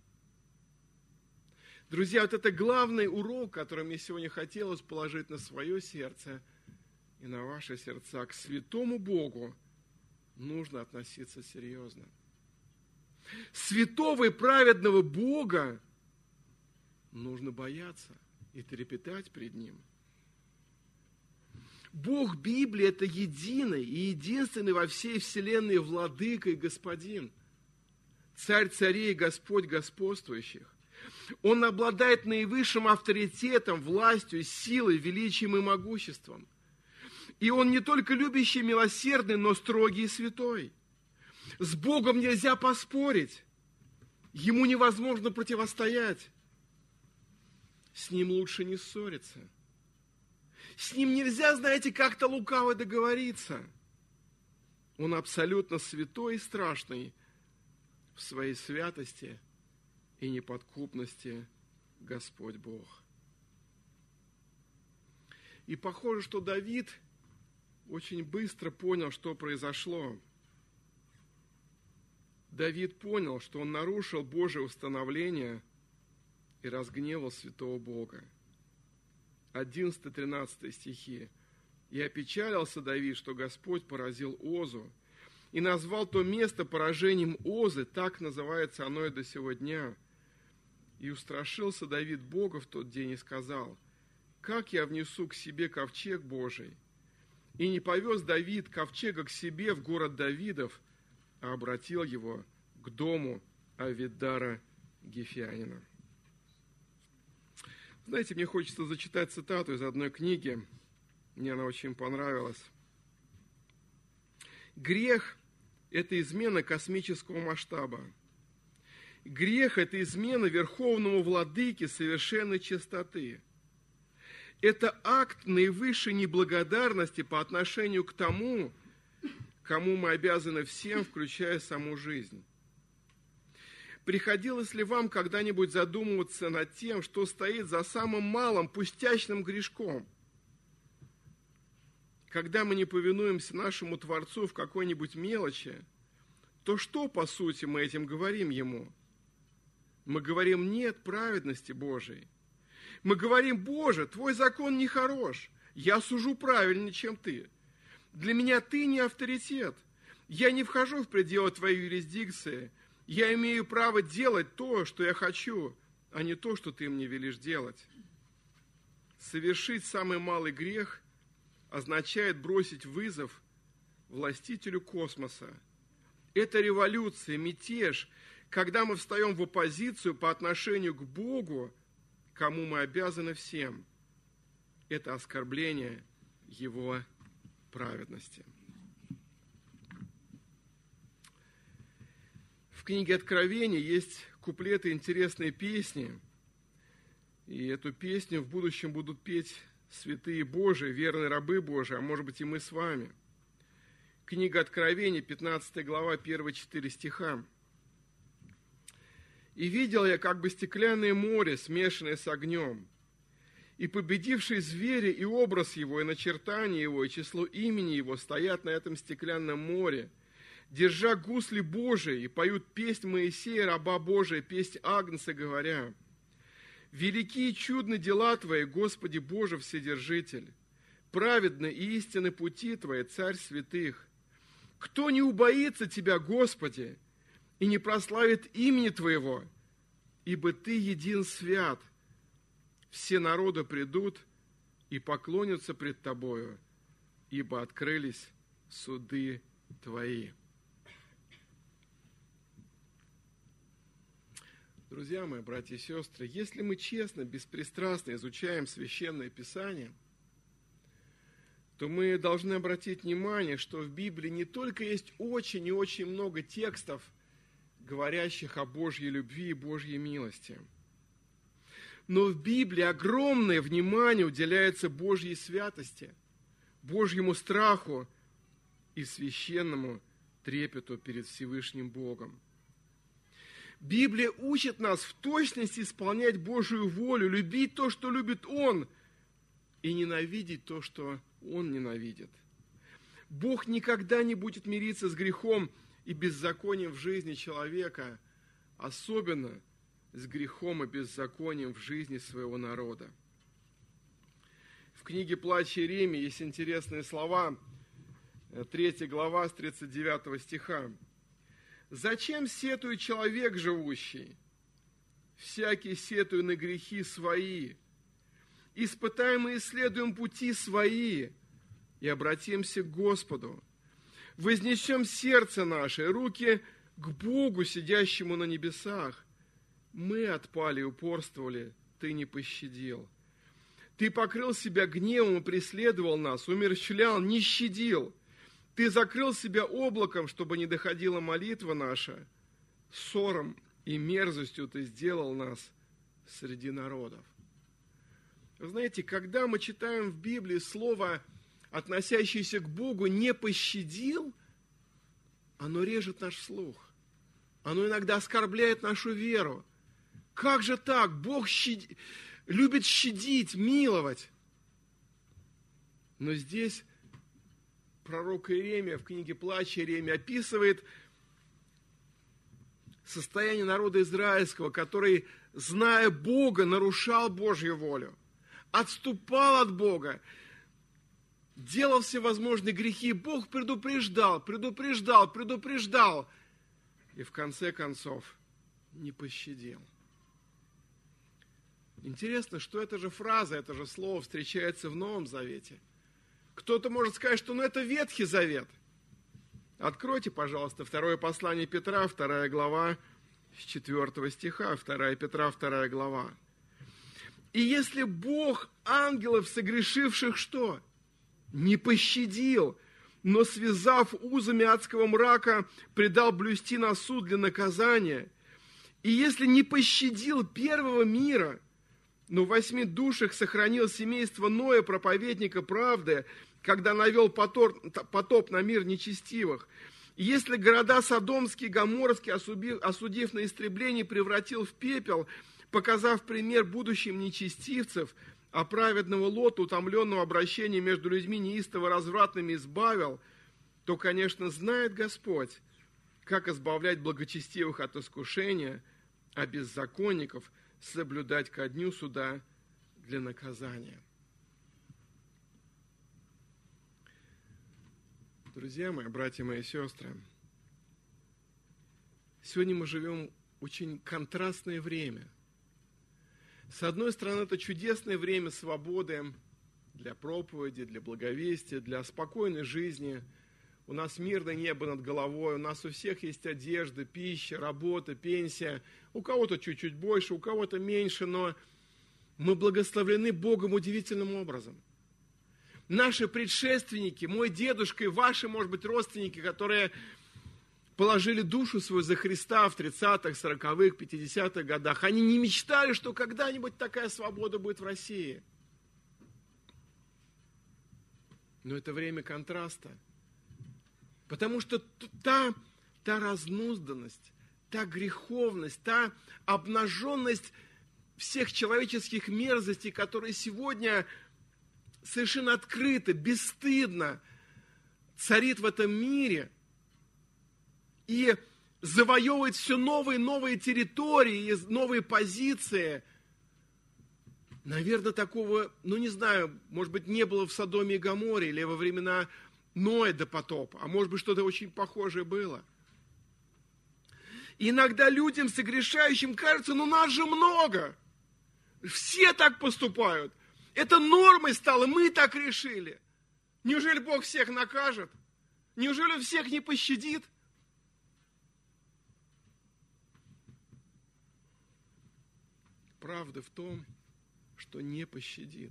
Друзья, вот это главный урок, который мне сегодня хотелось положить на свое сердце и на ваши сердца. К святому Богу нужно относиться серьезно. Святого и праведного Бога нужно бояться и трепетать пред Ним. Бог Библии – это единый и единственный во всей вселенной владыка и господин, царь царей и Господь господствующих. Он обладает наивысшим авторитетом, властью, силой, величием и могуществом. И Он не только любящий, милосердный, но строгий и святой. С Богом нельзя поспорить. Ему невозможно противостоять. С Ним лучше не ссориться. С Ним нельзя, знаете, как-то лукаво договориться. Он абсолютно святой и страшный, в своей святости и неподкупности Господь Бог. И похоже, что Давид очень быстро понял, что произошло. Давид понял, что он нарушил Божие установление и разгневал святого Бога. одиннадцатый-тринадцатый стихи. «И опечалился Давид, что Господь поразил Озу, и назвал то место поражением Озы, так называется оно и до сего дня. И устрашился Давид Бога в тот день и сказал: как я внесу к себе ковчег Божий? И не повез Давид ковчега к себе в город Давидов, а обратил его к дому Авидара Гефиянина». Знаете, мне хочется зачитать цитату из одной книги. Мне она очень понравилась. «Грех – это измена космического масштаба. Грех – это измена верховному владыке совершенной чистоты. Это акт наивысшей неблагодарности по отношению к тому, кому мы обязаны всем, включая саму жизнь. Приходилось ли вам когда-нибудь задумываться над тем, что стоит за самым малым пустячным грешком? Когда мы не повинуемся нашему Творцу в какой-нибудь мелочи, то что, по сути, мы этим говорим Ему? Мы говорим: нет праведности Божией. Мы говорим: Боже, Твой закон нехорош, я сужу правильнее, чем Ты. Для меня Ты не авторитет. Я не вхожу в пределы Твоей юрисдикции. Я имею право делать то, что я хочу, а не то, что Ты мне велишь делать. Совершить самый малый грех означает бросить вызов властителю космоса. Это революция, мятеж, когда мы встаем в оппозицию по отношению к Богу, кому мы обязаны всем. Это оскорбление Его праведности. В книге Откровения есть куплеты интересной песни, и эту песню в будущем будут петь святые Божии, верные рабы Божии, а может быть и мы с вами. Книга Откровения, пятнадцатая глава, первые четыре стиха. «И видел я как бы стеклянное море, смешанное с огнем, и победивший зверя, и образ его, и начертание его, и число имени его стоят на этом стеклянном море, держа гусли Божии, и поют песнь Моисея, раба Божия, песнь Агнца, говоря: велики и чудны дела Твои, Господи Боже Вседержитель, праведны и истинны пути Твои, Царь святых. Кто не убоится Тебя, Господи, и не прославит имени Твоего, ибо Ты един свят. Все народы придут и поклонятся пред Тобою, ибо открылись суды Твои». Друзья мои, братья и сестры, если мы честно, беспристрастно изучаем Священное Писание, то мы должны обратить внимание, что в Библии не только есть очень и очень много текстов, говорящих о Божьей любви и Божьей милости, но в Библии огромное внимание уделяется Божьей святости, Божьему страху и священному трепету перед Всевышним Богом. Библия учит нас в точности исполнять Божию волю, любить то, что любит Он, и ненавидеть то, что Он ненавидит. Бог никогда не будет мириться с грехом и беззаконием в жизни человека, особенно с грехом и беззаконием в жизни своего народа. В книге «Плач Иеремии» есть интересные слова, третья глава с тридцать девятого стиха. «Зачем сетует человек живущий? Всякий сетует на грехи свои. Испытаем и исследуем пути свои, и обратимся к Господу. Вознесем сердце наше, руки к Богу, сидящему на небесах. Мы отпали и упорствовали, Ты не пощадил. Ты покрыл себя гневом и преследовал нас, умерщвлял, не щадил. Ты закрыл себя облаком, чтобы не доходила молитва наша. Ссором и мерзостью Ты сделал нас среди народов». Вы знаете, когда мы читаем в Библии слово, относящееся к Богу, «не пощадил», оно режет наш слух, оно иногда оскорбляет нашу веру. Как же так? Бог щади... любит щадить, миловать. Но здесь пророк Иеремия в книге «Плач» Иеремия описывает состояние народа израильского, который, зная Бога, нарушал Божью волю, отступал от Бога, делал всевозможные грехи. Бог предупреждал, предупреждал, предупреждал. И в конце концов не пощадил. Интересно, что эта же фраза, это же слово встречается в Новом Завете. Кто-то может сказать, что ну, это Ветхий Завет. Откройте, пожалуйста, второе послание Петра, вторая глава, с четвёртого стиха, вторая Петра, вторая глава. «И если Бог ангелов, согрешивших, что? Не пощадил, но, связав узами адского мрака, предал блюсти на суд для наказания. И если не пощадил первого мира, но в восьми душах сохранил семейство Ноя, проповедника правды, когда навел потоп на мир нечестивых, и если города Содомские и Гоморские, осудив, осудив на истребление, превратил в пепел, показав пример будущим нечестивцев, а праведного Лота, утомленного обращением между людьми неистово развратными, избавил, то, конечно, знает Господь, как избавлять благочестивых от искушения, а беззаконников соблюдать ко дню суда для наказания». Друзья мои, братья мои, сестры, сегодня мы живем в очень контрастное время. С одной стороны, это чудесное время свободы для проповеди, для благовестия, для спокойной жизни. У нас мирное небо над головой, у нас у всех есть одежда, пища, работа, пенсия. У кого-то чуть-чуть больше, у кого-то меньше, но мы благословлены Богом удивительным образом. Наши предшественники, мой дедушка и ваши, может быть, родственники, которые положили душу свою за Христа в тридцатых, сороковых, пятидесятых годах, они не мечтали, что когда-нибудь такая свобода будет в России. Но это время контраста. Потому что та, та разнузданность, та греховность, та обнаженность всех человеческих мерзостей, которые сегодня совершенно открыто, бесстыдно царит в этом мире и завоевывает все новые и новые территории, новые позиции. Наверное, такого, ну не знаю, может быть, не было в Содоме и Гоморе или во времена Ноя до потопа, а может быть, что-то очень похожее было. И иногда людям, согрешающим, кажется, ну нас же много. Все так поступают. Это нормой стало, мы так решили. Неужели Бог всех накажет? Неужели всех не пощадит? Правда в том, что не пощадит.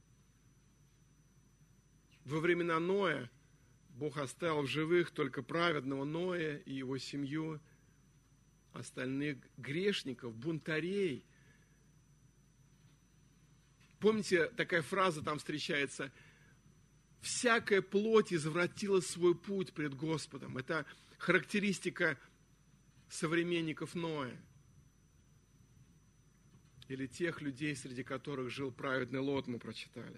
Во времена Ноя Бог оставил в живых только праведного Ноя и его семью, остальных грешников, бунтарей. Помните, такая фраза там встречается: «Всякая плоть извратила свой путь пред Господом». Это характеристика современников Ноя. Или тех людей, среди которых жил праведный Лот, мы прочитали.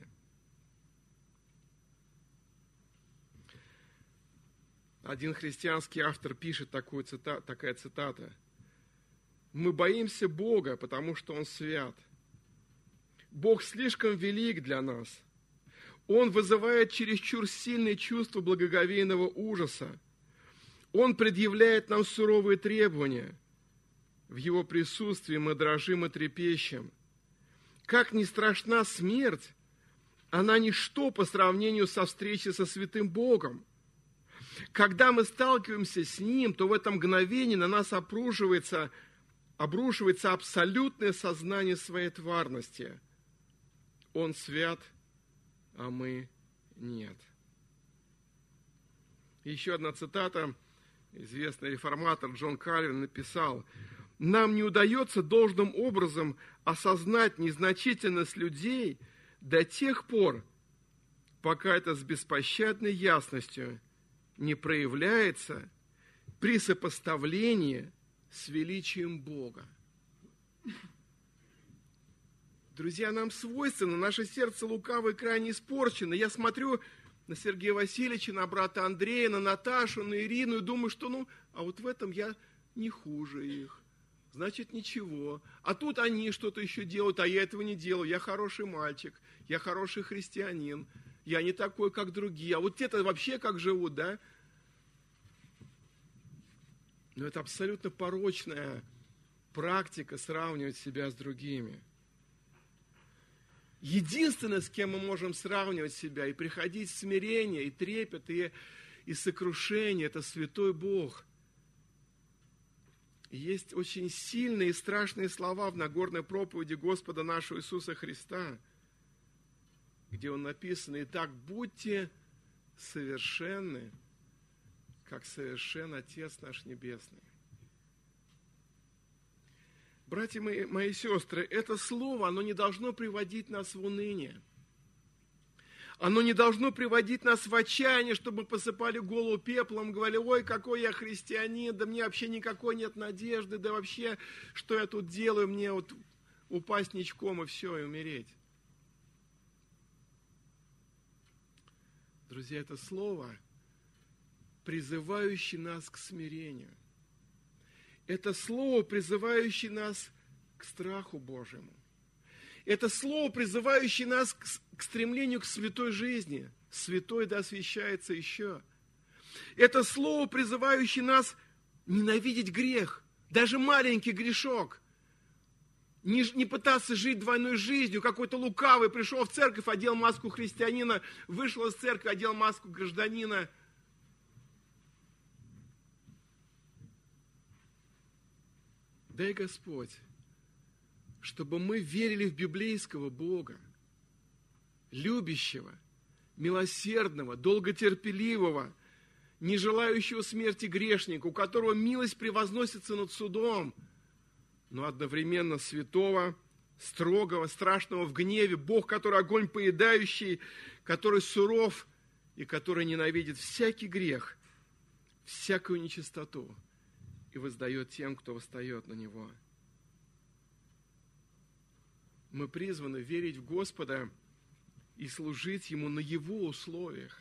Один христианский автор пишет такую цитату, такая цитата: «Мы боимся Бога, потому что Он свят. Бог слишком велик для нас. Он вызывает чересчур сильные чувства благоговейного ужаса. Он предъявляет нам суровые требования. В Его присутствии мы дрожим и трепещем. Как ни страшна смерть, она ничто по сравнению со встречей со святым Богом. Когда мы сталкиваемся с Ним, то в это мгновение на нас обрушивается, обрушивается абсолютное сознание своей тварности. Он свят, а мы нет». Еще одна цитата. Известный реформатор Джон Кальвин написал: «Нам не удается должным образом осознать незначительность людей до тех пор, пока это с беспощадной ясностью не проявляется при сопоставлении с величием Бога. Друзья, нам свойственно, наше сердце лукаво и крайне испорчено. Я смотрю на Сергея Васильевича, на брата Андрея, на Наташу, на Ирину и думаю, что ну, а вот в этом я не хуже их. Значит, ничего. А тут они что-то еще делают, а я этого не делаю. Я хороший мальчик, я хороший христианин, я не такой, как другие. А вот те-то вообще как живут, да? Но это абсолютно порочная практика сравнивать себя с другими. Единственное, с кем мы можем сравнивать себя и приходить в смирение, и трепет, и, и сокрушение, это святой Бог. И есть очень сильные и страшные слова в Нагорной проповеди Господа нашего Иисуса Христа, где Он написан: «Итак, будьте совершенны, как совершен Отец наш Небесный». Братья мои, мои сестры, это слово, оно не должно приводить нас в уныние. Оно не должно приводить нас в отчаяние, чтобы мы посыпали голову пеплом, говорили: ой, какой я христианин, да мне вообще никакой нет надежды, да вообще, что я тут делаю, мне вот упасть ничком и все, и умереть. Друзья, это слово, призывающее нас к смирению. Это слово, призывающее нас к страху Божьему. Это слово, призывающее нас к, к стремлению к святой жизни. Святой да освящается еще. Это слово, призывающее нас ненавидеть грех. Даже маленький грешок. Не, не пытаться жить двойной жизнью. Какой-то лукавый пришел в церковь, одел маску христианина, вышел из церкви, одел маску гражданина. Дай Господь, чтобы мы верили в библейского Бога, любящего, милосердного, долготерпеливого, не желающего смерти грешника, у которого милость превозносится над судом, но одновременно святого, строгого, страшного в гневе, Бог, который огонь поедающий, который суров и который ненавидит всякий грех, всякую нечистоту, и воздает тем, кто восстает на Него. Мы призваны верить в Господа и служить Ему на Его условиях.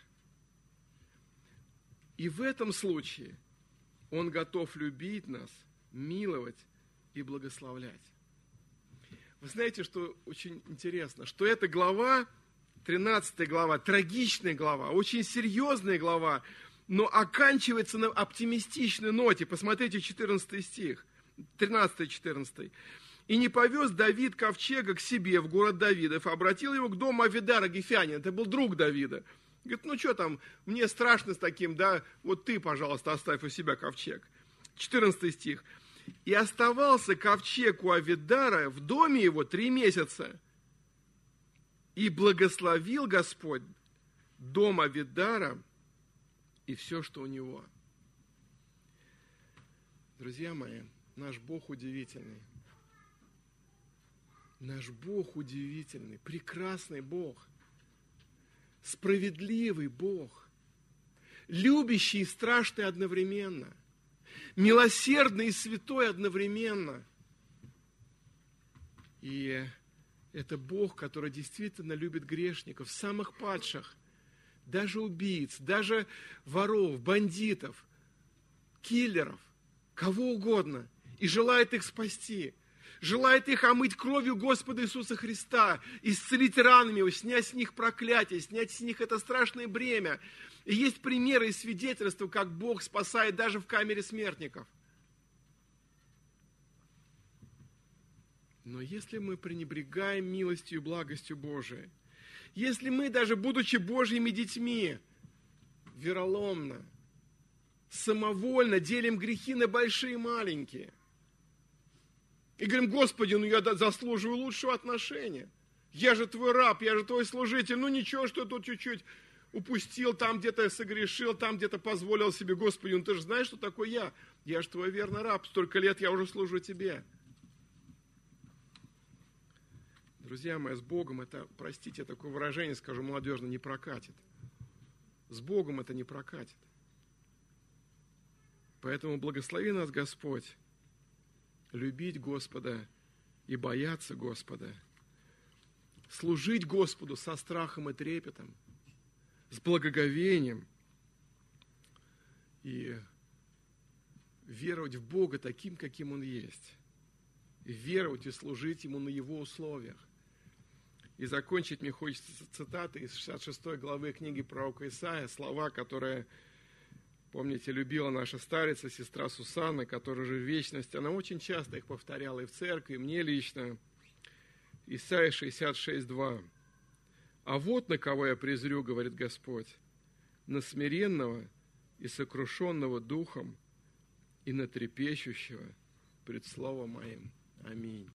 И в этом случае Он готов любить нас, миловать и благословлять. Вы знаете, что очень интересно, что эта глава, тринадцатая глава, трагичная глава, очень серьезная глава, но оканчивается на оптимистичной ноте. Посмотрите, четырнадцатый стих, тринадцатый-четырнадцатый. «И не повез Давид ковчега к себе в город Давидов, а обратил его к дому Авидара Гефянина». Это был друг Давида. Говорит: ну что там, мне страшно с таким, да, вот ты, пожалуйста, оставь у себя ковчег. четырнадцатый стих. «И оставался ковчег у Авидара в доме его три месяца. И благословил Господь дом Авидара и все, что у него». Друзья мои, наш Бог удивительный. Наш Бог удивительный, прекрасный Бог, справедливый Бог, любящий и страшный одновременно, милосердный и святой одновременно. И это Бог, который действительно любит грешников, самых падших, даже убийц, даже воров, бандитов, киллеров, кого угодно, и желает их спасти, желает их омыть кровью Господа Иисуса Христа, исцелить ранами Его, снять с них проклятие, снять с них это страшное бремя. И есть примеры и свидетельства, как Бог спасает даже в камере смертников. Но если мы пренебрегаем милостью и благостью Божией, если мы, даже будучи Божьими детьми, вероломно, самовольно делим грехи на большие и маленькие, и говорим: Господи, ну я заслуживаю лучшего отношения, я же Твой раб, я же Твой служитель, ну ничего, что тут чуть-чуть упустил, там где-то согрешил, там где-то позволил себе, Господи, ну Ты же знаешь, что такое я, я же Твой верный раб, столько лет я уже служу Тебе. Друзья мои, с Богом это, простите, такое выражение, скажу молодежно, не прокатит. С Богом это не прокатит. Поэтому благослови нас Господь любить Господа и бояться Господа, служить Господу со страхом и трепетом, с благоговением и веровать в Бога таким, каким Он есть, и веровать и служить Ему на Его условиях. И закончить мне хочется цитатой из шестьдесят шестой главы книги пророка Исаия, слова, которые, помните, любила наша старица, сестра Сусанна, которая же в вечности, она очень часто их повторяла и в церкви, и мне лично. Исаия шестьдесят шесть два. «А вот на кого я презрю, говорит Господь, на смиренного и сокрушенного духом, и на трепещущего пред словом моим. Аминь».